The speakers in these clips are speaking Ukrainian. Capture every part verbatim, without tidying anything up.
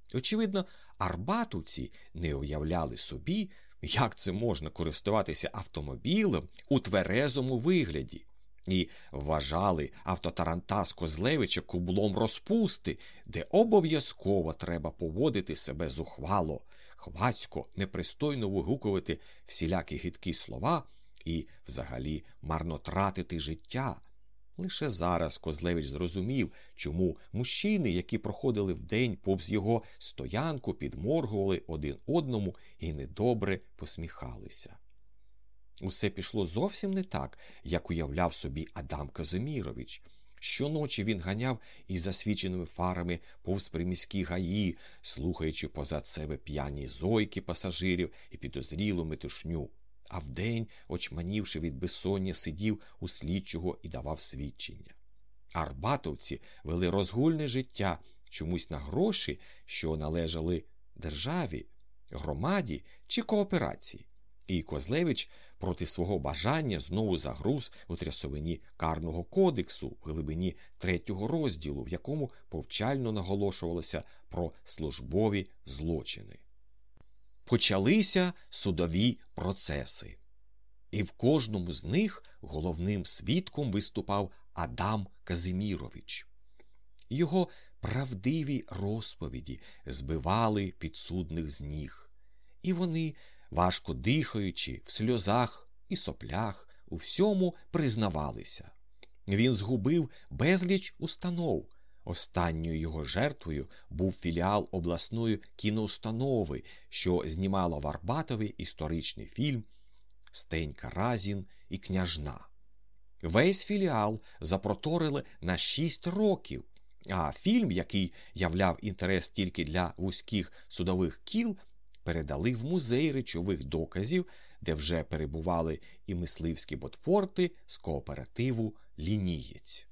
Очевидно, арбатовці не уявляли собі, як це можна користуватися автомобілем у тверезому вигляді, і вважали автотарантас Козлевича кублом розпусти, де обов'язково треба поводити себе зухвало, хвацько, непристойно вигукувати всілякі гидкі слова і, взагалі, марнотратити життя. Лише зараз Козлевич зрозумів, чому мужчини, які проходили вдень повз його стоянку, підморгували один одному і недобре посміхалися. Усе пішло зовсім не так, як уявляв собі Адам Казимірович. Щоночі він ганяв із засвіченими фарами повз приміські гаї, слухаючи позад себе п'яні зойки пасажирів і підозрілу метушню. А вдень, очманівши від безсоння, сидів у слідчого і давав свідчення. Арбатовці вели розгульне життя чомусь на гроші, що належали державі, громаді чи кооперації. І Козлевич проти свого бажання знову загруз у трясовині карного кодексу в глибині третього розділу, в якому повчально наголошувалося про службові злочини. Почалися судові процеси. І в кожному з них головним свідком виступав Адам Казимірович. Його правдиві розповіді збивали підсудних з ніг. І вони, важко дихаючи, в сльозах і соплях, у всьому признавалися. Він згубив безліч установ. Останньою його жертвою був філіал обласної кіноустанови, що знімала в Арбатові історичний фільм «Стенька Разін і княжна». Весь філіал запроторили на шість років, а фільм, який являв інтерес тільки для вузьких судових кіл, передали в музей речових доказів, де вже перебували і мисливські ботфорти з кооперативу «Лінієць».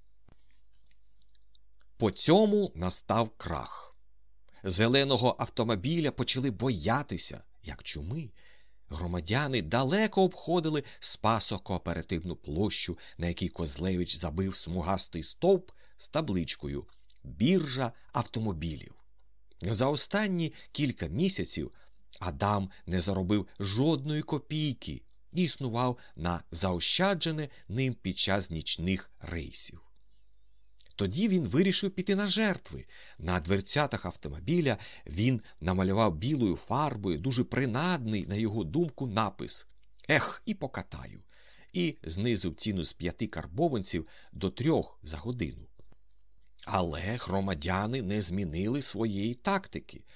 По цьому настав крах. Зеленого автомобіля почали боятися, як чуми. Громадяни далеко обходили Спасо-кооперативну площу, на якій Козлевич забив смугастий стовп з табличкою «Біржа автомобілів». За останні кілька місяців Адам не заробив жодної копійки і існував на заощаджене ним під час нічних рейсів. Тоді він вирішив піти на жертви. На дверцятах автомобіля він намалював білою фарбою дуже принадний, на його думку, напис «Ех, і покатаю» і знизив ціну з п'яти карбованців до трьох за годину. Але громадяни не змінили своєї тактики.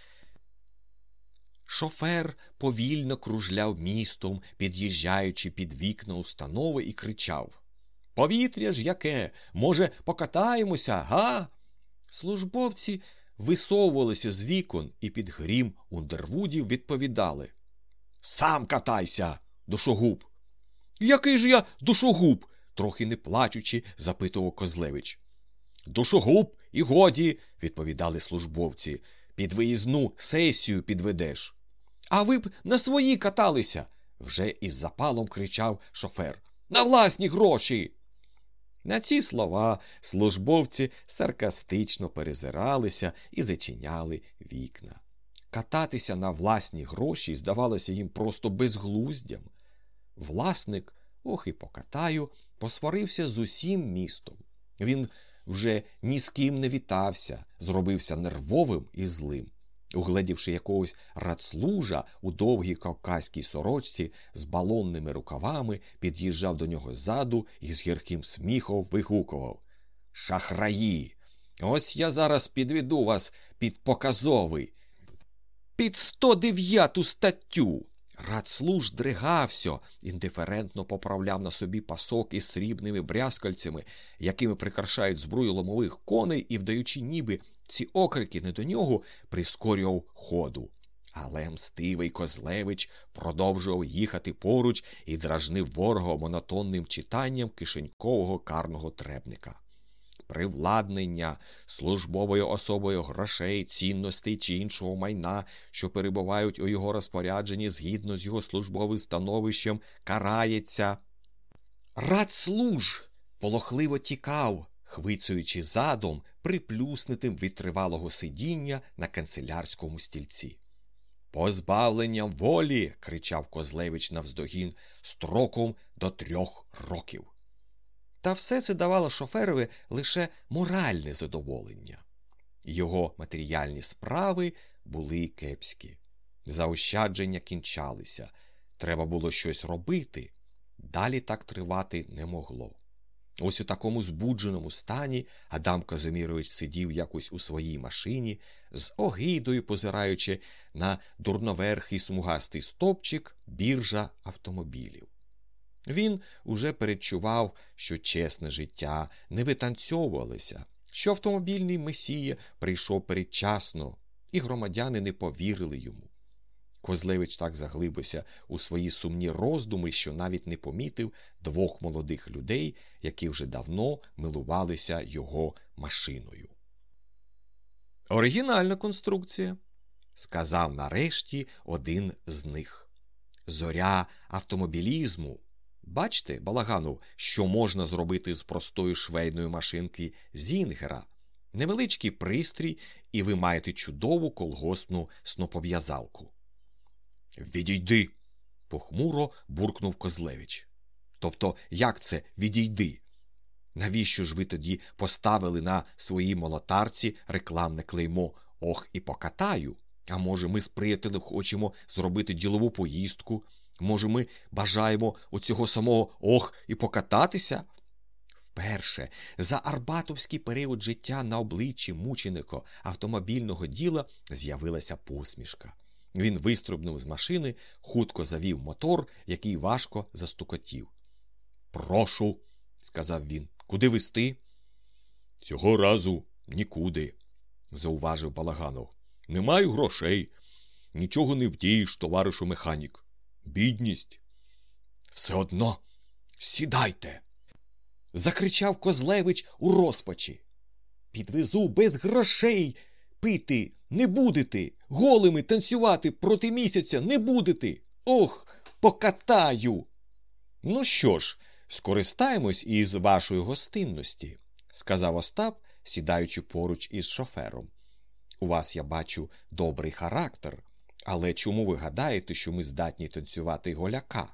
Шофер повільно кружляв містом, під'їжджаючи під вікна установи, і кричав: «Повітря ж яке! Може, покатаємося, га?» Службовці висовувалися з вікон і під грім Ундервудів відповідали: «Сам катайся, душогуб!» «Який ж я душогуб?» – трохи не плачучи, запитував Козлевич. «Душогуб і годі!» – відповідали службовці. «Під виїзну сесію підведеш». «А ви б на свої каталися!» – вже із запалом кричав шофер. «На власні гроші!» На ці слова службовці саркастично перезиралися і зачиняли вікна. Кататися на власні гроші здавалося їм просто безглуздям. Власник, ох і покатаю, посварився з усім містом. Він вже ні з ким не вітався, зробився нервовим і злим. Угледівши якогось рацлужа у довгій кавказькій сорочці з балонними рукавами, під'їжджав до нього ззаду і з гірким сміхом вигукував: «Шахраї! Ось я зараз підведу вас під показовий, під сто дев'яту статтю!» Рацлуж дригався, індиферентно поправляв на собі пасок із срібними брязкальцями, якими прикрашають збрую ломових коней, і, вдаючи ніби ці окрики не до нього, прискорював ходу. Але мстивий Козлевич продовжував їхати поруч і дражнив ворога монотонним читанням кишенькового карного требника. Привладнення службовою особою грошей, цінностей чи іншого майна, що перебувають у його розпорядженні згідно з його службовим становищем, карається. Рацлуж полохливо тікав, хвицюючи задом, приплюснутим від тривалого сидіння на канцелярському стільці. «Позбавленням волі!» – кричав Козлевич навздогін, «строком до трьох років». Та все це давало шоферові лише моральне задоволення. Його матеріальні справи були кепські. Заощадження кінчалися. Треба було щось робити. Далі так тривати не могло. Ось у такому збудженому стані Адам Казимірович сидів якось у своїй машині, з огидою позираючи на дурноверхий смугастий стовпчик біржа автомобілів. Він уже передчував, що чесне життя не витанцьовувалося, що автомобільний месія прийшов передчасно, і громадяни не повірили йому. Козлевич так заглибився у свої сумні роздуми, що навіть не помітив двох молодих людей, які вже давно милувалися його машиною. «Оригінальна конструкція», – сказав нарешті один з них. «Зоря автомобілізму. Бачите, Балаганов, що можна зробити з простої швейної машинки Зінгера? Невеличкий пристрій, і ви маєте чудову колгоспну снопов'язалку». «Відійди!» – похмуро буркнув Козлевич. «Тобто, як це «відійди»? Навіщо ж ви тоді поставили на своїй молотарці рекламне клеймо «Ох і покатаю»? А може, ми з приятелем хочемо зробити ділову поїздку? Може, ми бажаємо оцього самого «ох і покататися»? Вперше за арбатовський період життя на обличчі мученика автомобільного діла з'явилася посмішка. Він вистрибнув з машини, хутко завів мотор, який важко застукотів. «Прошу», – сказав він, – «куди везти?» «Цього разу нікуди», – зауважив Балаганов. «Не маю грошей. Нічого не вдієш, товаришу механік. Бідність». «Все одно сідайте», – закричав Козлевич у розпачі. «Підвезу без грошей. Пити не будете, голими танцювати проти місяця не будете. Ох, покатаю!» «Ну що ж, скористаємось із вашої гостинності», – сказав Остап, сідаючи поруч із шофером. «У вас, я бачу, добрий характер, але чому ви гадаєте, що ми здатні танцювати голяка?»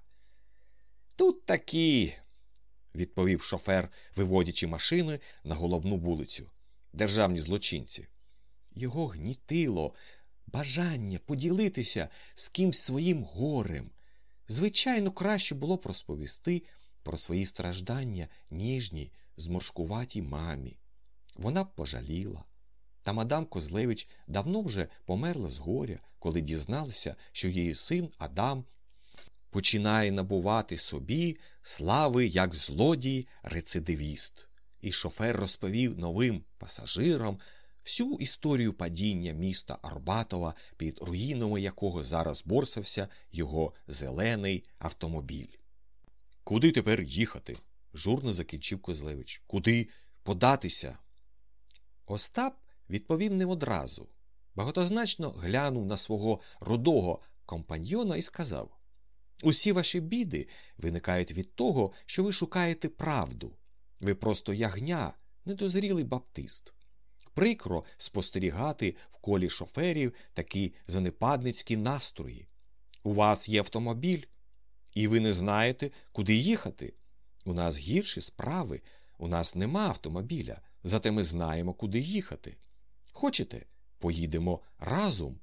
«Тут такі», – відповів шофер, виводячи машини на головну вулицю. «Державні злочинці». Його гнітило бажання поділитися з кимсь своїм горем. Звичайно, краще було б розповісти про свої страждання ніжній, зморшкуватій мамі. Вона б пожаліла. Та мадам Козлевич давно вже померла з горя, коли дізналася, що її син Адам починає набувати собі слави як злодій-рецидивіст. І шофер розповів новим пасажирам всю історію падіння міста Арбатова, під руїнами якого зараз борсався його зелений автомобіль. «Куди тепер їхати?» – журно закінчив Козлевич. «Куди податися?» Остап відповів не одразу. Багатозначно глянув на свого рудого компаньйона і сказав: «Усі ваші біди виникають від того, що ви шукаєте правду. Ви просто ягня, недозрілий баптист. Прикро спостерігати в колі шоферів такі занепадницькі настрої. У вас є автомобіль, і ви не знаєте, куди їхати. У нас гірші справи, у нас нема автомобіля, зате ми знаємо, куди їхати. Хочете, поїдемо разом?»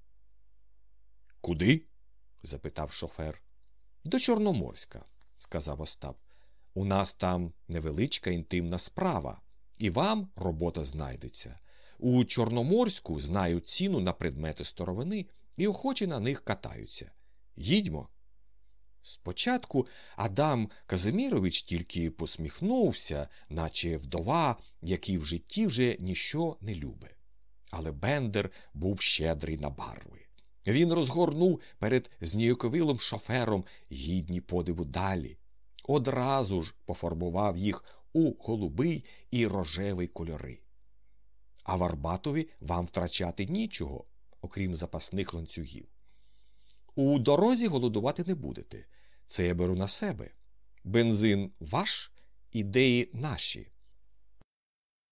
«Куди?» – запитав шофер. «До Чорноморська», – сказав Остап. «У нас там невеличка інтимна справа, і вам робота знайдеться. У Чорноморську знають ціну на предмети старовини і охочі на них катаються. Їдьмо». Спочатку Адам Казимірович тільки посміхнувся, наче вдова, якій в житті вже ніщо не любе. Але Бендер був щедрий на барви. Він розгорнув перед зніяковілим шофером гідні подиву далі. Одразу ж пофарбував їх у голубий і рожевий кольори. А в Арбатові вам втрачати нічого, окрім запасних ланцюгів. У дорозі голодувати не будете. Це я беру на себе. Бензин ваш, ідеї наші.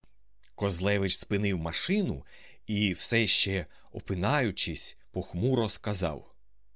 Козлевич спинив машину і, все ще опинаючись, похмуро сказав: